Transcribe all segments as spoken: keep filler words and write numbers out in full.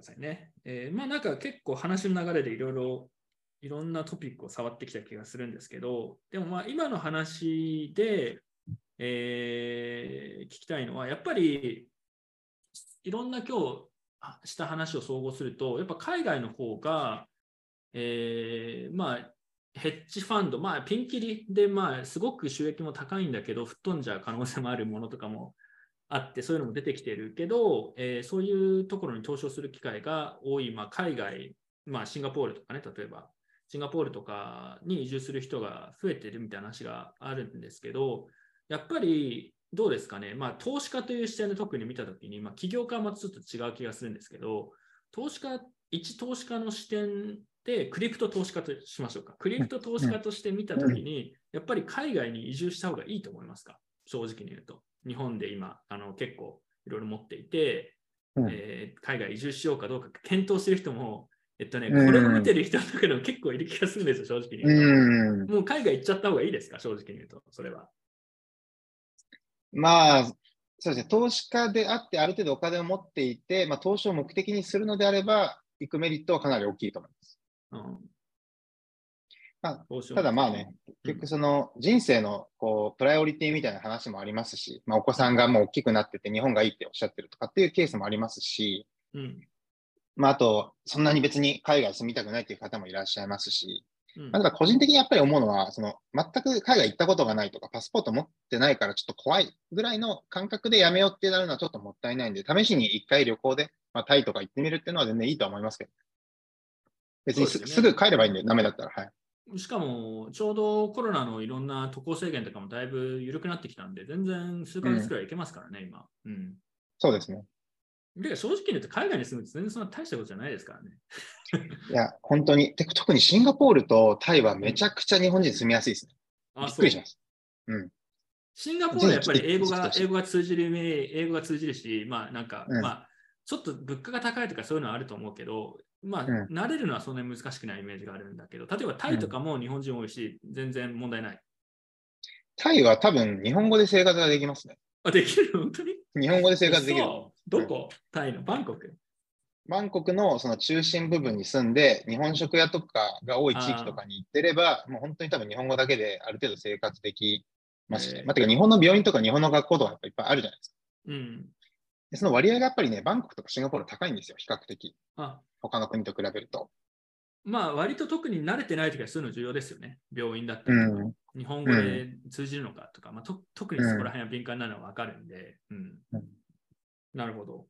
さいね。えー、まあなんか結構話の流れでいろいろいろんなトピックを触ってきた気がするんですけど、でもまあ今の話で、えー、聞きたいのは、やっぱりいろんな今日した話を総合すると、やっぱ海外の方が、えー、まあヘッジファンド、まあピンキリで、まあすごく収益も高いんだけど、吹っ飛んじゃう可能性もあるものとかもあって、そういうのも出てきてるけど、えー、そういうところに投資をする機会が多い、まあ、海外、まあ、シンガポールとかね、例えば、シンガポールとかに移住する人が増えてるみたいな話があるんですけど、やっぱりどうですかね、まあ、投資家という視点で特に見たときに、まあ、起業家はまたちょっと違う気がするんですけど、投資家、一投資家の視点で、クリプト投資家としましょうか。クリプト投資家として見たときに、やっぱり海外に移住した方がいいと思いますか、正直に言うと。日本で今あの結構いろいろ持っていて、うん、えー、海外移住しようかどうか検討してる人も、えっとね、これを見てる人の中でも結構いる気がするんですよ、正直に言うと。うん、もう海外行っちゃった方がいいですか、正直に言うと、それは。 まあ、そうですね、投資家であって、ある程度お金を持っていて、まあ、投資を目的にするのであれば、行くメリットはかなり大きいと思います。うんまあ、ただまあね、結局その人生のこうプライオリティみたいな話もありますし、まあ、お子さんがもう大きくなってて日本がいいっておっしゃってるとかっていうケースもありますし、うん、まあ、あと、そんなに別に海外住みたくないっていう方もいらっしゃいますし、うん、まあ、ただ個人的にやっぱり思うのは、その全く海外行ったことがないとか、パスポート持ってないからちょっと怖いぐらいの感覚でやめようってなるのはちょっともったいないんで、試しに一回旅行で、まあ、タイとか行ってみるっていうのは全然いいと思いますけど、別に す,、ね、すぐ帰ればいいんで、ダメだったら、はい。 しかも、ちょうどコロナのいろんな渡航制限とかもだいぶ緩くなってきたんで、全然数ヶ月くらい行けますからね、うん、今。うん。 そうですね。 で、正直に言うと海外に住むって全然そんな大したことじゃないですからね。 いや、本当に。特にシンガポールとタイはめちゃくちゃ日本人住みやすいですね。うん、びっくりします。うん。 シンガポールはやっぱり英語が、英語が通じる、英語が通じるし、まあなんか、うん、まあ、ちょっと物価が高いとかそういうのはあると思うけど、まあ、うん、慣れるのはそんなに難しくないイメージがあるんだけど、例えばタイとかも日本人多いし、うん、全然問題ない。 タイは多分日本語で生活ができますね。 あ、できる本当に日本語で生活できる。 そう。どこ、うん、タイのバンコクバンコクのその中心部分に住んで、日本食屋とかが多い地域とかに行ってれば、もう本当に多分日本語だけである程度生活できますしね。まあ、てか日本の病院とか日本の学校とかやっぱいっぱいあるじゃないですか。うん。でその割合がやっぱりね、バンコクとかシンガポール高いんですよ、比較的。あ他の国と比べると。 まあ、割と特に慣れてないときはそういうの重要ですよね。病院だったりとか。うん、日本語で通じるのかとか、まあ、と特にそこら辺は敏感なのは分かるんで。うん。うん、なるほど。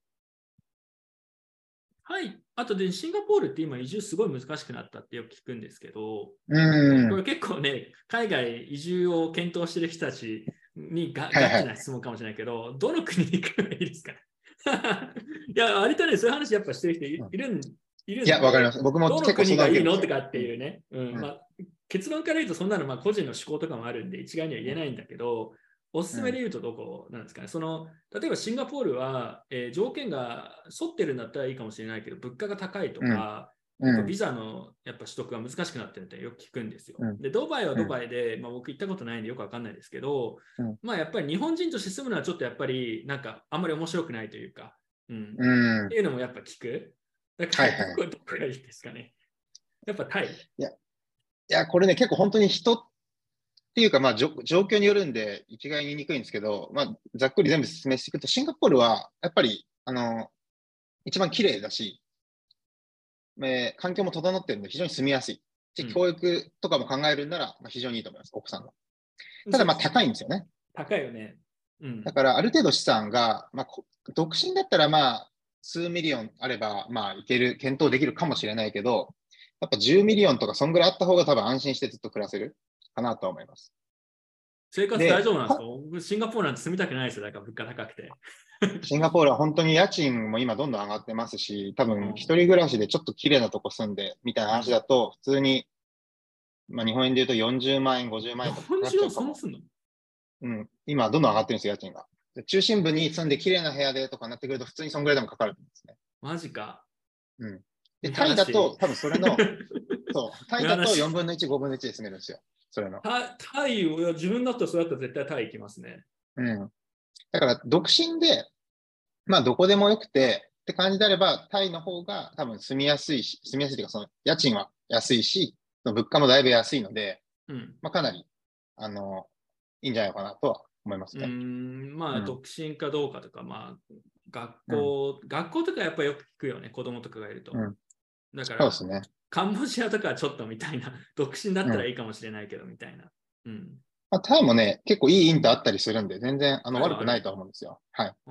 はい。あとで、シンガポールって今移住すごい難しくなったってよく聞くんですけど、うん、これ結構ね、海外移住を検討してる人たちにガガチな質問かもしれないけど、はいはい、どの国に行くのがいいですかいや、割とね、そういう話やっぱしてる人いるん、いるんで、 いや、わかります。僕もどの国がいいのとかっていうね、 うんうんまあ、結論から言うとそんなのまあ個人の思考とかもあるんで一概には言えないんだけど、おすすめで言うとどこなんですかね。その例えばシンガポールは、えー、条件が沿ってるんだったらいいかもしれないけど、物価が高いとか、うん、結構ビザのやっぱ取得が難しくなってるってよく聞くんですよ。うん、で、ドバイはドバイで、まあ、僕行ったことないんでよくわかんないですけど、うん、まあやっぱり日本人として住むのはちょっとやっぱりなんかあんまり面白くないというか、うん、うん、っていうのもやっぱ聞く。だからどこ、はいはい、どこがいいですかね。やっぱタイ。 いや、いやこれね、結構本当に人っていうか、まあ、状況によるんで、一概に言いにくいんですけど、まあ、ざっくり全部説明していくと、シンガポールは、やっぱり、あの、一番綺麗だし、えー、環境も整ってるんで、非常に住みやすい。うん、教育とかも考えるんなら、まあ、非常にいいと思います、奥さんは。ただ、まあ、高いんですよね。 高いよね。 うん、だから、ある程度資産が、まあ、独身だったら、まあ、数ミリオンあれば、まあ、いける、検討できるかもしれないけど、やっぱじゅうミリオンとか、そんぐらいあった方が多分安心してずっと暮らせるかなと思います。 生活大丈夫なんですか？僕、シンガポールなんて住みたくないですよ、だから物価高くて。 シンガポールは本当に家賃も今どんどん上がってますし、多分一人暮らしでちょっと綺麗なとこ住んでみたいな話だと、普通に、まあ日本円で言うとよんじゅうまんえん、ごじゅうまんえんとかかかっちゃうかも。 すんの？ うん。今どんどん上がってるんですよ、家賃が。中心部に住んで綺麗な部屋でとかなってくると、普通にそんぐらいでもかかるんですね。 マジか。 うん。で、タイだと多分それの、そう、タイだとよんぶんのいち、ごぶんのいちで住めるんですよ。それの。 タ, タイを、自分だったらそうやったら絶対タイ行きますね。 うん。だから、独身で、まあどこでもよくて、 って感じであれば、タイの方が多分住みやすいし、住みやすいというか、その家賃は安いし、その物価もだいぶ安いので、 うん、 まあ、かなり、あの、いいんじゃないかなとは思いますね。 うん、まあ、 うん、 独身かどうかとか、まあ、学うん、 校、学校とかやっぱよく聞くよね、子供とかがいると。 うん。 だから、 そうですね。 カンボジアとかはちょっとみたいな、独身だっうん。 たらいいかもしれないけど、みたいな。うん。 まあ、タイもね、結構いいインターあったりするんで、全然あのタイはある。 悪くないと思うんですよ。はい。 うん。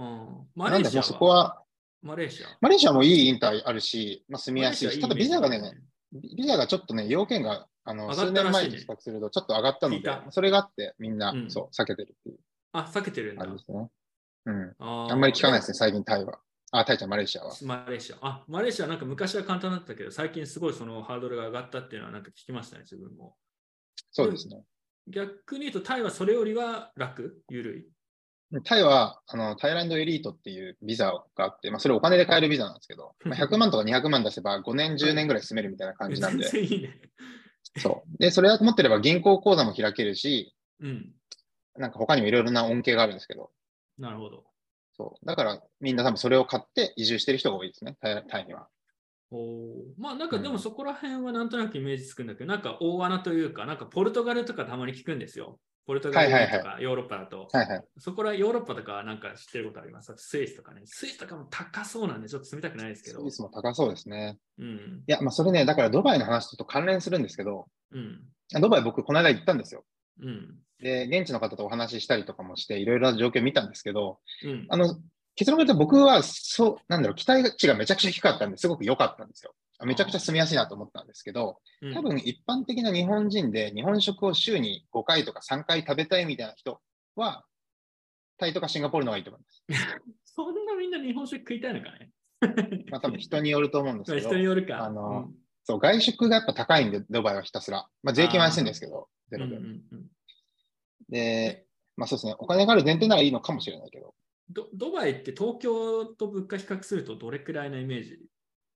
マレーなんで、もうシアはそこは、 マレーシア。 マレーシアもいいインターあるし、まあ、住みマレーやすいし、ただシアいいイメービザがね、 ジがあるよね。 ビビザがちょっとね、要件があの上が数ったらしいね。 年前と比較するとちょっと上がったので、 聞いた。 それがあってみんな、 うん。 そう、避けてるっていうあ、避けてるんだ。 感じですね。うん。あんまりああ、でも、 聞かないですね、最近タイは。あ、タイちゃん、マレーシアは。 マレーシア。あ、マレーシアなんか昔は簡単だったけど、最近すごいそのハードルが上がったっていうのはなんか聞きましたね、自分も。でもそうですね。 逆に言うと、タイはそれよりは楽、ゆるい。 タイは、あの、タイランドエリートっていうビザがあって、まあ、それお金で買えるビザなんですけど、まあ、ひゃくまんとかにひゃくまん出せばごねん、10 はい。 年ぐらい住めるみたいな感じなん全で、 然いいね。 そう。で、それを持ってれば銀行口座も開けるし、 うん。 なんか他にもいろいろな恩恵があるんですけど、 なるほど。 そう。だからみんな多分それを買って移住してる人が多いですね、タイ、タイには。 おまあなんかでもうん。 そこら辺はなんとなくイメージつくんだけど、なんか大穴というか、なんかポルトガルとかたまに聞くんですよ。ポルトガルはいはいはい。 にとかヨーロッパだと。 はいはい。 そこらヨーロッパとかなんか知ってることあります？スイスとかね。スイスとかも高そうなんでちょっと住みたくないですけスイど。 スも高そうですね。 うん。 いや、まあそれね、だからドバイの話とちょっと関連するんですけど、 うん。 ドバイ僕この間行ったんですよ。 うん。 で、現地の方とお話ししたりとかもして、いろいろな状況を見たんですけど、 うん。 あの、結論から言うと僕は、そう、なんだろう、期待値がめちゃくちゃ低かったんですごく良かったんですよ。めちゃくちゃああ。 住みやすいなと思ったんですけど、 うん。 多分一般的な日本人で日本食を週にごかいとかさんかい食べたいみたいな人は、タイとかシンガポールの方がいいと思います。 そんなみんな日本食食いたいのかね。 まあ多分人によると思うんですまあ人にけど、 よるか。うあの、 ん。 そう、外食がやっぱ高いんで、ドバイはひたすら。まあ税金は安いんでああ。 すけど、ゼうんうロで。 んうん。 で、 え、 まあそうですね、お金がある前提ならいいのかもしれないけど、 ド、ドバイって東京と物価比較するとどれくらいのイメージ？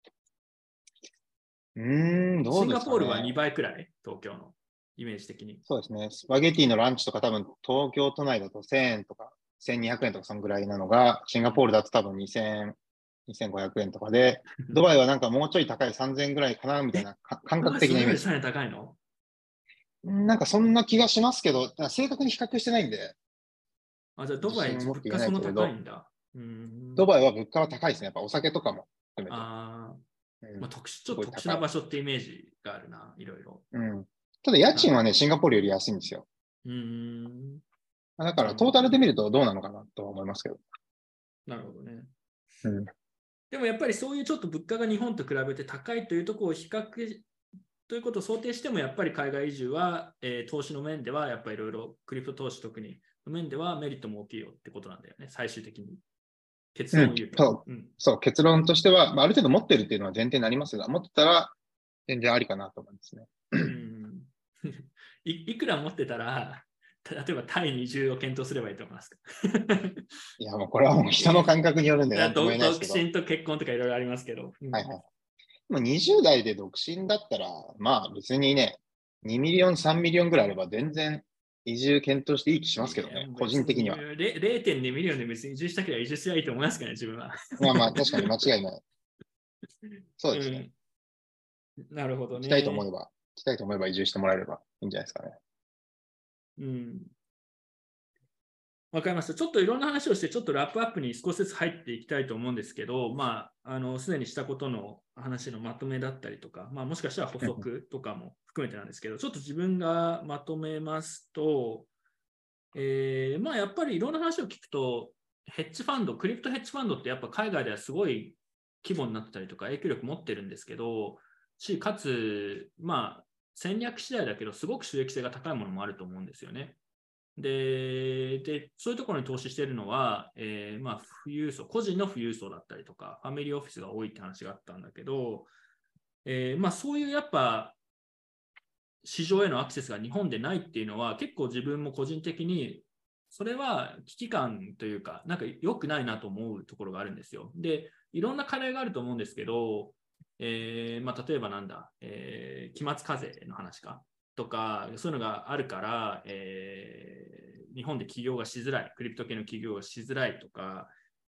うーん、どうでシンガポールはすかね。 にばいくらい東京のイメージ的に。 そうですね。スパゲティのランチとか多分東京都内だとせんえんとかせんにひゃくえんとかそんぐらいなのが、シンガポールだと多分にせん、にせんごひゃくえんとかで、ドバイはなんかもうちょい高いさんぜんえんぐらいかなみたいえ、 なか感ドバ覚イそれよりさ的なイメージ。 らに高いの？ なんかそんな気がしますけど、正確に比較してないんで、 あ、じゃあド自バイ信を持って言えな物価そんないけれど、 高いんだ。うーん。 ドバイは物価は高いですね。やっぱお酒とかも含めて。 ああ、 うん、 まあ、特殊、ちょすっと特殊なごい高い。 場所ってイメージがあるな、いろいろ。 うん。ただ家なるほど。 賃はね、シンガポールより安いんですよ。 うーん。 だからトーなるほどね。 タルで見るとどうなのかなとは思いますけど。 なるほどね。 うん。 でもやっぱりそういうちょっと物価が日本と比べて高いというところを比較ということを想定しても、やっぱり海外移住は、えー投資の面では、やっぱりいろいろクリプト投資特にの面ではメリットも大きいよってことなんだよね、最終的に。結うん、 論を言うと。 そう、 うん。 そう、結論としては、まあ、ある程度持ってるっていうのは前提になりますが、持ってたら全然ありかなと思いますね。 うんい、いくら持ってたら、例えばタイに移住を検討すればいいと思いますか？ いや、もうこれはもう人の感覚によるんで何とも言えないです独けど、 身と結婚とかいろいろありますけど。うん、 はいはい。もうにじゅう代で独身だったら、まあ別にね、にミリオン、さんミリオンぐらいあれば全然移住検討していい気しますけどいや、 ね、個別に人的には。 れれいてんにミリオンで別に移住したければ移住すればいいと思いますからね、自分は。 まあまあ確かに間違いない。そうですね。 うん、なるほど行きたいと思ね。 えば、行きたいと思えば移住してもらえればいいんじゃないですかね。 うん。わかりました。ちょっといろんな話をして、ちょっとラップアップに少しずつ入っていきたいと思うんですけど、まあ、あの、すでにしたことの話のまとめだったりとか、まあ、もしかしたら補足とかも含めてなんですけど、ちょっと自分がまとめますと、えーまあ、やっぱりいろんな話を聞くと、ヘッジファンド、クリプトヘッジファンドってやっぱ海外ではすごい規模になってたりとか影響力持ってるんですけど、し、かつ、まあ、戦略次第だけど、すごく収益性が高いものもあると思うんですよね。で、でそういうところに投資しているのは、えーまあ、富裕層、個人の富裕層だったりとか、ファミリーオフィスが多いって話があったんだけど、えーまあ、そういうやっぱ市場へのアクセスが日本でないっていうのは、結構自分も個人的に、それは危機感というか、なんか良くないなと思うところがあるんですよ。で、いろんな課題があると思うんですけど、えーまあ、例えばなんだ、えー期末課税の話かとか、そういうのがあるから、えー日本で起業がしづらい、クリプト系の起業がしづらいとか、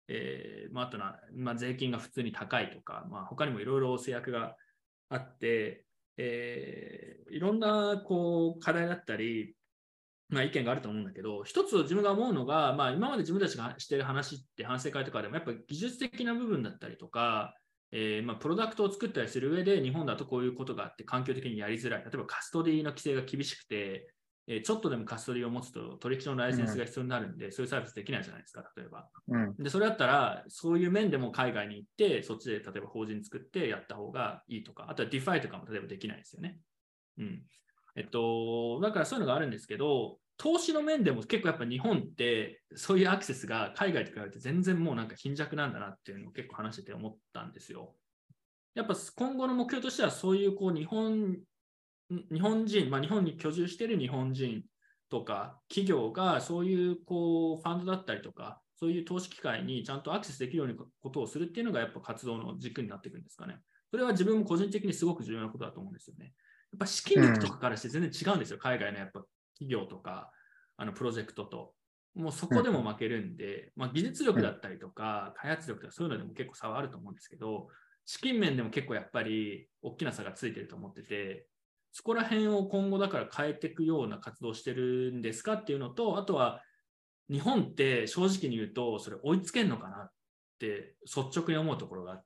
えーまあ、あとな、まあ、税金が普通に高いとか、まあ、他にもいろいろ制約があって、えーいろんなこう課題だったり、まあ、意見があると思うんだけど、一つ自分が思うのが、まあ、今まで自分たちがしている話って反省会とかでもやっぱ技術的な部分だったりとか、えーまあ、プロダクトを作ったりする上で日本だとこういうことがあって環境的にやりづらい。例えばカストディの規制が厳しくて、えーちょっとでもカストディを持つと取引のライセンスが必要になるんで、うん、そういうサービスできないじゃないですか、例えば。 うん、 で、それだったら、そういう面でも海外に行って、そっちで例えば法人作ってやった方がいいとか、あとは ディファイ とかも例えばできないですよね。うん。えっと、だからそういうのがあるんですけど、投資の面でも結構やっぱ日本ってそういうアクセスが海外と比べて全然もうなんか貧弱なんだなっていうのを結構話してて思ったんですよ。やっぱ今後の目標としてはそういうこう日本、日本人、まあ、日本に居住している日本人とか企業がそういうこうファンドだったりとかそういう投資機会にちゃんとアクセスできるようなことをするっていうのがやっぱ活動の軸になっていくんですかね。それは自分も個人的にすごく重要なことだと思うんですよね。やっぱ資金力とかからして全然違うんですよ、うん、海外のやっぱ企業とかあのプロジェクトと。もうそこでも負けるんで、まあ、技術力だったりとか開発力とかそういうのでも結構差はあると思うんですけど、資金面でも結構やっぱり大きな差がついてると思ってて、そこら辺を今後だから変えていくような活動をしてるんですかっていうのと、あとは日本って正直に言うとそれ追いつけるのかなって率直に思うところがあって、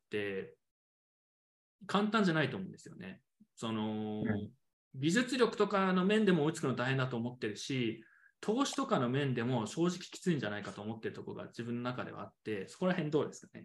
簡単じゃないと思うんですよね。その、うん、技術力とかの面でも追いつくの大変だと思ってるし、投資とかの面でも正直きついんじゃないかと思ってるところが自分の中ではあって、そこら辺どうですかね。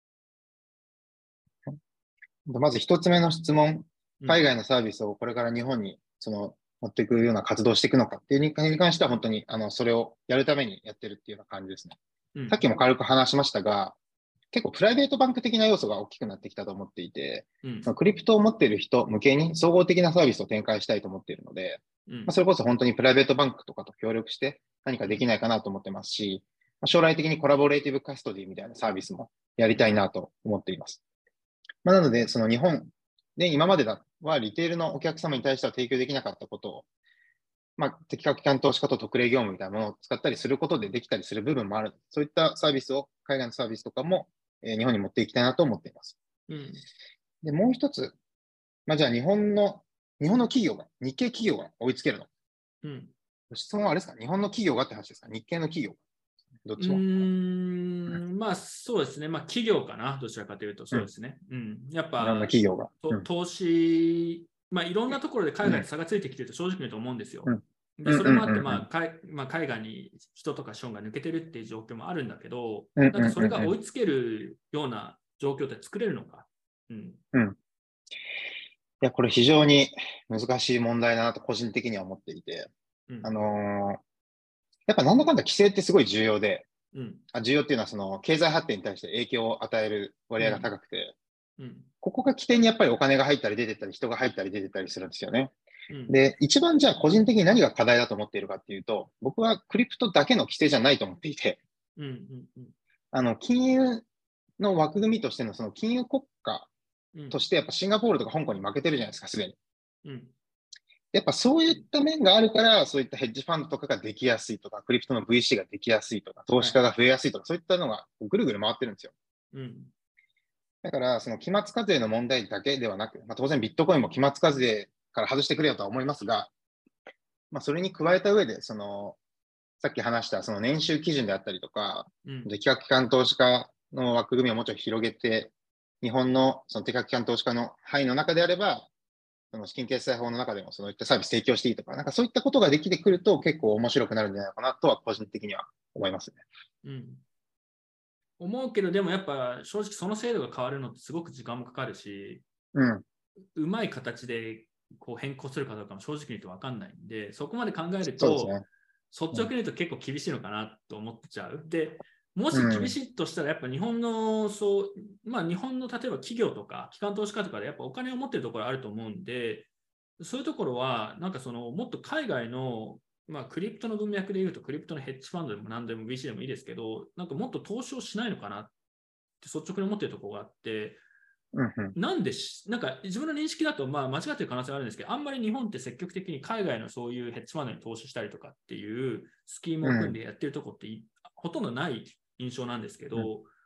まず一つ目の質問、海外のサービスをこれから日本にその持っていくような活動をしていくのかっていうに関しては本当にあのそれをやるためにやってるっていうような感じですね。うん、さっきも軽く話しましたが、結構プライベートバンク的な要素が大きくなってきたと思っていて、うん、クリプトを持っている人向けに総合的なサービスを展開したいと思っているので、うんまあ、それこそ本当にプライベートバンクとかと協力して何かできないかなと思ってますし、まあ、将来的にコラボレーティブカストディみたいなサービスもやりたいなと思っています。まあ、なので、その日本で今まではリテールのお客様に対しては提供できなかったことを、まあ、適格機関投資家と特例業務みたいなものを使ったりすることでできたりする部分もある。そういったサービスを、海外のサービスとかも、えー、日本に持っていきたいなと思っています。うん、で、もう一つ、まあ、じゃあ日本の、日本の企業が、日系企業が追いつけるの。うん、質問はあれですか、日本の企業がって話ですか、日系の企業が。どっちも。うーん、まあそうですね。まあ企業かな。どちらかというと、そうですね。うん。うん、やっぱ、 いろんな企業が。 うん、投資、まあいろんなところで海外に差がついてきてると正直に言うと思うんですよ。うんで、それもあって、まあ、海まあ、海外に人とか資本が抜けてるっていう状況もあるんだけど、なんかそれが追いつけるような状況って作れるのか。うん。 うん。いや、これ非常に難しい問題だなと個人的には思っていて、うん、あのー、やっぱなんだかんだ規制ってすごい重要で、うん、あ重要っていうのはその経済発展に対して影響を与える割合が高くて、うんうん、ここが起点にやっぱりお金が入ったり出てったり人が入ったり出てったりするんですよね。うん、で、一番じゃあ個人的に何が課題だと思っているかっていうと、僕はクリプトだけの規制じゃないと思っていて、うんうんうん、あの、金融の枠組みとしてのその金融国家としてやっぱシンガポールとか香港に負けてるじゃないですか、すでに。うん、やっぱそういった面があるから、そういったヘッジファンドとかができやすいとか、クリプトの ブイシー ができやすいとか、投資家が増えやすいとか、はい、そういったのがぐるぐる回ってるんですよ。うん、だから、その期末課税の問題だけではなく、まあ、当然ビットコインも期末課税から外してくれよとは思いますが、まあ、それに加えた上で、その、さっき話したその年収基準であったりとか、うん、適格機関投資家の枠組みをもうちょい広げて、日本のその適格機関投資家の範囲の中であれば、その資金決済法の中でもそういったサービス提供していいとか、なんかそういったことができてくると結構面白くなるんじゃないかなとは個人的には思いますね。 うん。思うけど、でもやっぱ正直その制度が変わるのってすごく時間もかかるし、うん。うまい形でこう変更するかどうかも正直に言うと分かんないんで、そこまで考えると、ね、率直に言うと結構厳しいのかなと思っちゃう。で、もし厳しいとしたら、やっぱ日本の、そう、まあ日本の例えば企業とか、機関投資家とかでやっぱお金を持ってるところあると思うんで、そういうところは、なんかその、もっと海外の、まあクリプトの文脈で言うと、クリプトのヘッジファンドでも何でも ブイシー でもいいですけど、なんかもっと投資をしないのかなって率直に思ってるところがあって、うんうん、なんでし、なんか自分の認識だと、まあ間違ってる可能性があるんですけど、あんまり日本って積極的に海外のそういうヘッジファンドに投資したりとかっていうスキームを組んでやってるところって、うん、ほとんどない印象なんですけど、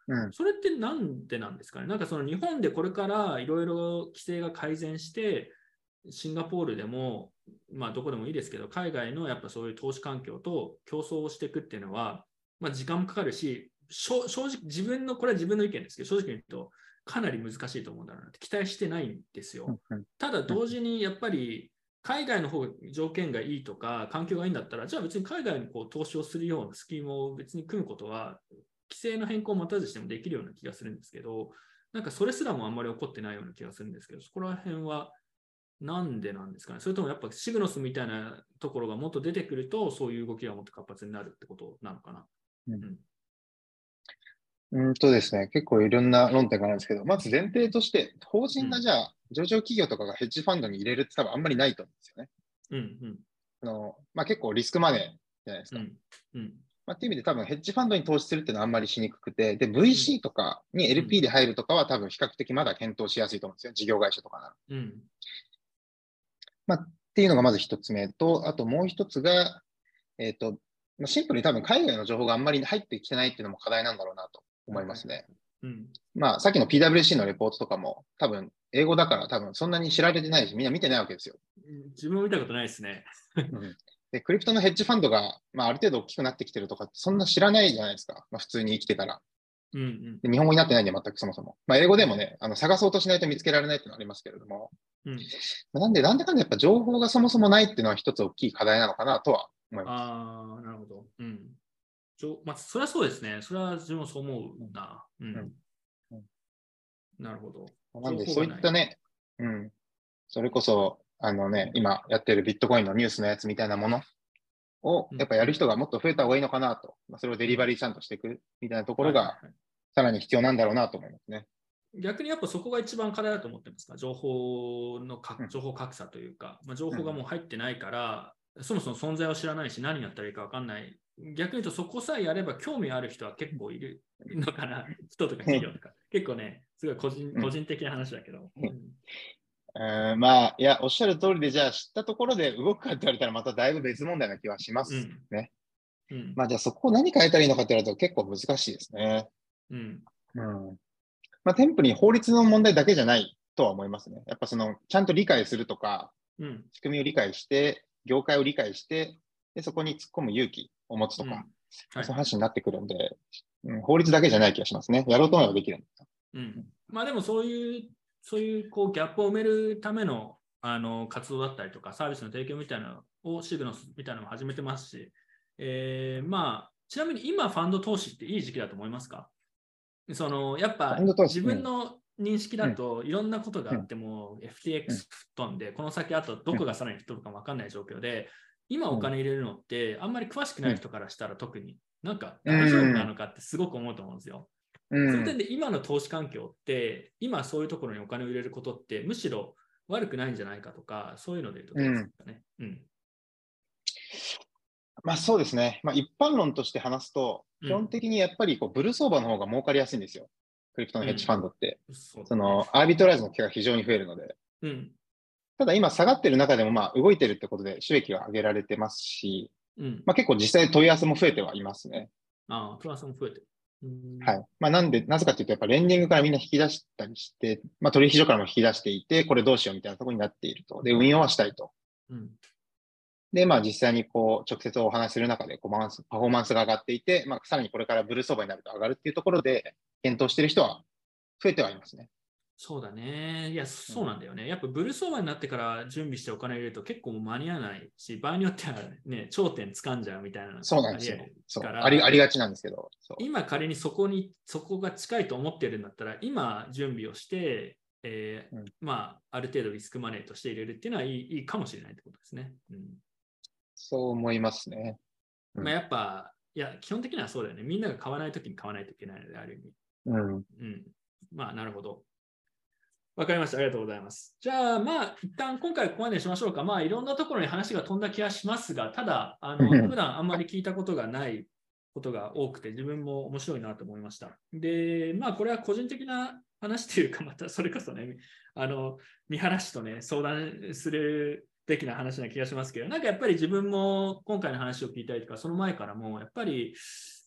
うん、 それってなんでなんですかね。なんかその日本でこれからいろいろ規制が改善して、シンガポールでも、まあどこでもいいですけど、海外のやっぱそういう投資環境と競争をしていくっていうのは、まあ時間もかかるし、正直自分の、これは自分の意見ですけど、正直に言うと、かなり難しいと思うんだろうなって期待してないんですよ。 うん、 ただ同時にやっぱり海外の方が条件がいいとか環境がいいんだったら、じゃあ別に海外にこう投資をするようなスキームを別に組むことは規制の変更を待たずしてもできるような気がするんですけど、なんかそれすらもあんまり起こってないような気がするんですけど、そこら辺はなんでなんですかね。それともやっぱシグノスみたいなところがもっと出てくると、そういう動きがもっと活発になるってことなのかな。 うんうんうんとですね、結構いろんな論点があるんですけど、まず前提として、法うん人がじゃあ、上場企業とかがヘッジファンドに入れるって多分あんまりないと思うんですよね。 うんあのまあ、結構リスクマネーじゃないですか。 うんうんまあ、っていう意味で多分ヘッジファンドに投資するっていうのはあんまりしにくくて、で、ブイシー とかに エルピー で入るとかは多分比較的まだ検討しやすいと思うんですよ。事業会社とかなら。 うんまあ、っていうのがまず一つ目と、あともう一つが、えっと、まあシンプルに多分海外の情報があんまり入ってきてないっていうのも課題なんだろうなと思いますね。 うんまあ、さっきの ピーダブリューシー のレポートとかも多分英語だから多分そんなに知られてないし、みんな見てないわけですよ。 自分も見たことないですね。 うん、で、クリプトのヘッジファンドが、まあ、ある程度大きくなってきてるとかってそんな知らないじゃないですか。まあ、普通に生きてたら。 うんうんで日本語になってないんで、全くそもそも。まあ、英語でもね、あの探そうとしないと見つけられないっていうのはありますけれども。 うんなんで、なんでかんでやっぱ情報がそもそもないっていうのは一つ大きい課題なのかなとは思います。 ああ、なるほど。うん。ちょまあ、それはそうですね。それは自分もそう思うな。うん。 うんうん、 なるほど。 なんで、そう情報がない。 いったね、うん、それこそ、あのね、今やってるビットコインのニュースのやつみたいなものを、 うん、 やっぱやる人がもっと増えた方がいいのかなと。まあ、それをデリバリーちゃんとしていくみたいなところが、 はいはいはい。 さらに必要なんだろうなと思いますね。 逆にやっぱそこが一番課題だと思ってますか。情報のかうん、 情報格差というか、まあ、情うん、 報がもう入ってないから、そもそも存在を知らないし、何やったらいいか分かんない。逆に言うと、そこさえやれば興味ある人は結構いるのかな。人とか企業とか。結構ね、すごい個人うん、 個人的な話だけど。うんうん、まあ、いや、おっしゃる通りで、じゃあ知ったところで動くかって言われたら、まただいぶ別問題な気はしますうんね。 うんまあ、じゃあそこを何変えたらいいのかって言われると結構難しいですね。 うんうん。まあ、テンプに法律の問題だけじゃないとは思いますね。やっぱその、ちゃんと理解するとか、 うん仕組みを理解して、業界を理解して、でそこに突っ込む勇気を持つとか、 うんはいはい。 その話になってくるんで、うん、法律だけじゃない気がしますね。やろうと思えばできるんですよ。 うん、まあでもそういう、そういうこうギャップを埋めるための、あの活動だったりとか、サービスの提供みたいなのをシグノスみたいなのも始めてますし、えー、まあ、ちなみに今、ファンド投資っていい時期だと思いますか？そのやっぱファンド投資、 自うん、 分の認識だうん、 といろんなことがうん、 あってもうん、 エフティーエックス 吹っ飛んで、この先あとどうん、 こがさらに吹っ飛ぶか分かんない状況で、今うん、 お金入れるのってあんまり詳しくない人からしたら特になんかう大丈夫なん、 のかってすごく思うと思うんですよ。 うん、 その点で今の投資環境って、今そういうところにお金を入れることってむしろ悪くないんじゃないかとか、そういうので言うとどうですうん。 かね。うん。 まあそうですね。まあ一般論として話すと、基本うん。 的にやっぱりこうブルー相場の方が儲かりやすいんですよ。クリプトのヘッジフうん。 ァンドって。 そうだね。 そのアービトラージの機会が非常に増えるので。 うん。 ただ今下がってる中でもまあ動いてるってことで収益が上げられてますし、 うん。 まあ結構実際問い合わせも増えてはいますね。 ああ、プラスも増えてる。うん。 はい。まあなんで、なぜかというとやっぱレンディングからみんな引き出したりして、まあ取引所からも引き出していて、これどうしようみたいなところになっていると。で、運用はしたいと。 うん。 で、まあ実際にこう直接お話しする中でこうパフォーマンスが上がっていて、まあさらにこれからブルー相場になると上がるっていうところで検討している人は増えてはいますね。 そうだね。いや、そううん、 なんだよね。やっぱブルー相場になってから準備してお金入れると結構間に合わないし、場合によってはね、頂点掴んじゃうみたいなのそうなんですよ。 ありえるかそう。あり、あら、 りがちなんですけど。そ今仮にそこに、そこが近いと思ってるんだったら、今準備をして、えーう。うん、 まあ、ある程度リスクマネーとして入れるっていうのはいい、いいかもしれないってことですね。うんそう思いますね。うまあ、 ん。 やっぱ、いや、基本的にはそうだよね。みんなが買わないときに買わないといけないので、ある意味。 うん。 うん。まあ、なるほど。わかりました。ありがとうございます。じゃあ、まあ、一旦今回ここまでにしましょうか。まあ、いろんなところに話が飛んだ気がしますが、ただ、あの、普段あんまり聞いたことがないことが多くて、自分も面白いなと思いました。で、まあ、これは個人的な話というか、またそれこそね、あの、見晴らしとね、相談するべきな話な気がしますけど、なんかやっぱり自分も今回の話を聞いたりとか、その前からも、やっぱり、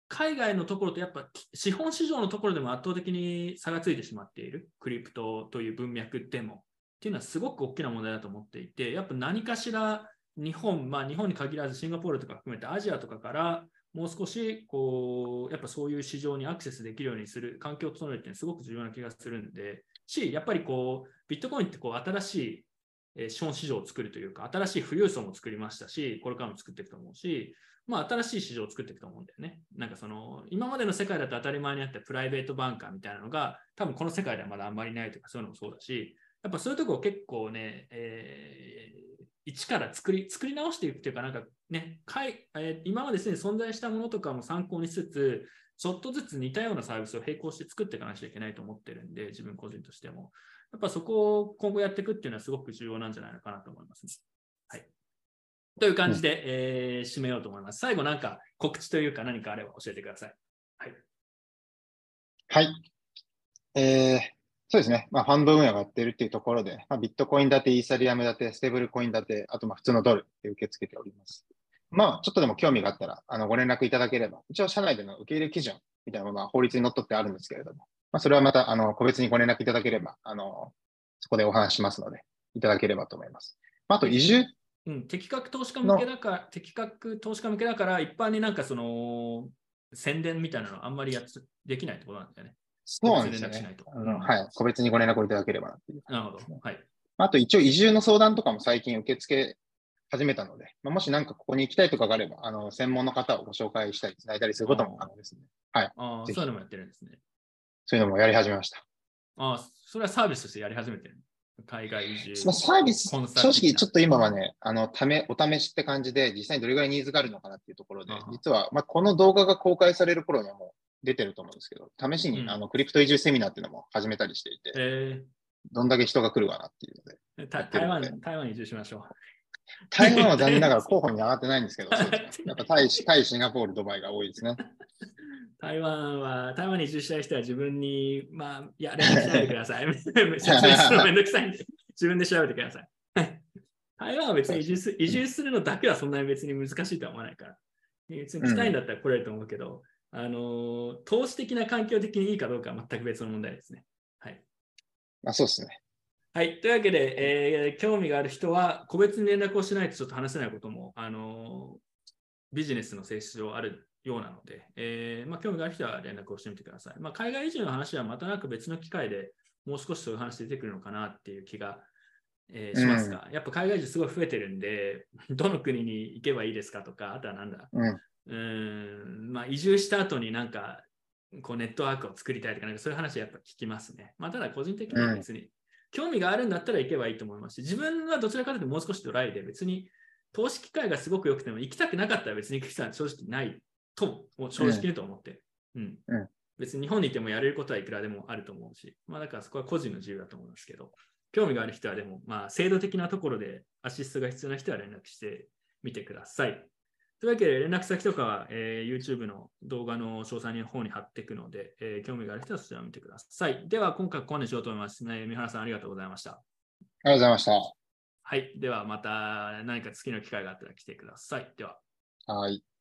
海外のところとやっぱ資本市場のところでも圧倒的に差がついてしまっている、クリプトという文脈でもっていうのはすごく大きな問題だと思っていて、やっぱ何かしら日本、まあ日本に限らずシンガポールとか含めてアジアとかからもう少しこうやっぱそういう市場にアクセスできるようにする環境を整えるってすごく重要な気がするんで、し、やっぱりこうビットコインってこう新しい資本市場を作るというか、新しい富裕層も作りましたし、これからも作っていくと思うし、まあ、新しい市場を作っていくと思うんだよね。なんかその今までの世界だと当たり前にあったプライベートバンカーみたいなのが多分この世界ではまだあんまりないとかそういうのもそうだし、やっぱそういうところを結構ね、えー、一から作り作り直していくっていうか、なんかね、かいえー、今までですね存在したものとかも参考にしつつ、ちょっとずつ似たようなサービスを並行して作っていかなきゃいけないと思ってるんで、自分個人としても。やっぱそこを今後やっていくっていうのはすごく重要なんじゃないのかなと思いますね。はい。という感じで、うんえー、締めようと思います。最後なんか告知というか何かあれば教えてください。はい。 はい。えー、そうですね。まあ、ファンド運営がやっているっていうところで、まあ、ビットコイン建て、イーサリアム建て、ステーブルコイン建て、あとまあ普通のドルで受け付けております。まあ、ちょっとでも興味があったら、あの、ご連絡いただければ、一応社内での受け入れ基準みたいなものは法律にのっとってあるんですけれども、まあ、それはまた、あの、個別にご連絡いただければ、あの、そこでお話しますので、いただければと思います。まあ、あと、移住うん、適格投資家向けだから、適格投資家向けだから、一般になんかその、宣伝みたいなのあんまりやつできないってことなんだよね。 そうなんですよね。あの、うん、はい。個別にご連絡をいただければなっていう。 なるほど。はい。 あと、一応、移住の相談とかも最近受け付け始めたので、まあ、もしなんかここに行きたいとかがあれば、あの、専門の方をご紹介したり、つないだりすることも可能ですね。はい。 ああ、そういうのもやってるんですね。 そういうのもやり始めました。 ああ、それはサービスとしてやり始めてる。海外移住。 まあ、サービス、正直ちょっと今はね、あの、ため、お試しって感じで、実際にどれぐらいニーズがあるのかなっていうところで、実は、まあ、この動画が公開される頃にはもう出てると思うんですけど、試しに、うん、あの、クリプト移住セミナーっていうのも始めたりしていて、えー、どんだけ人が来るかなっていうので。台湾、台湾移住しましょう。 台湾は残念ながら候補に上がってないんですけど、そうですね。やっぱタイ、タイ、シンガポール、ドバイが多いですね。 台湾は、台湾に移住したい人は自分に、まあ、いや、連絡しないでください。説明するのめんどくさいんで、自分で調べてください。台湾は別に移住す、移住するのだけはそんなに別に難しいとは思わないから。別に来たいんだったら来れると思うけど、うん、あの、投資的な環境的にいいかどうかは全く別の問題ですね。はい。 あ、そうですね。 はい。というわけで、えー、興味がある人は、個別に連絡をしないとちょっと話せないことも、あの、ビジネスの性質上あるようなので、えーまあ、興味がある人は連絡をしてみてください。まあ、海外移住の話はまたなく別の機会でもう少しそういう話出てくるのかなっていう気が、えー、しますが、うん、やっぱ海外移住すごい増えてるんで、どの国に行けばいいですかとか、あとはなんだ、うん、うんまあ、移住した後になんかこうネットワークを作りたいとか、なんかそういう話はやっぱ聞きますね。まあ、ただ個人的には別に、うん、興味があるんだったら行けばいいと思いますし、自分はどちらかというともう少しドライで別に投資機会がすごく良くても行きたくなかったら別に行く必要は正直ないとも正直にと思って、うんうん、別に日本にいてもやれることはいくらでもあると思うし、まあ、だからそこは個人の自由だと思うんですけど、興味がある人はでも、まあ、制度的なところでアシストが必要な人は連絡してみてください。というわけで連絡先とかは、えー、YouTube の動画の詳細の方に貼っていくので、えー、興味がある人はそちらを見てください。では今回ここまでしようと思います、ね。三原さんありがとうございました。ありがとうございました。 はい。ではまた何か次の機会があったら来てください。では。 はい。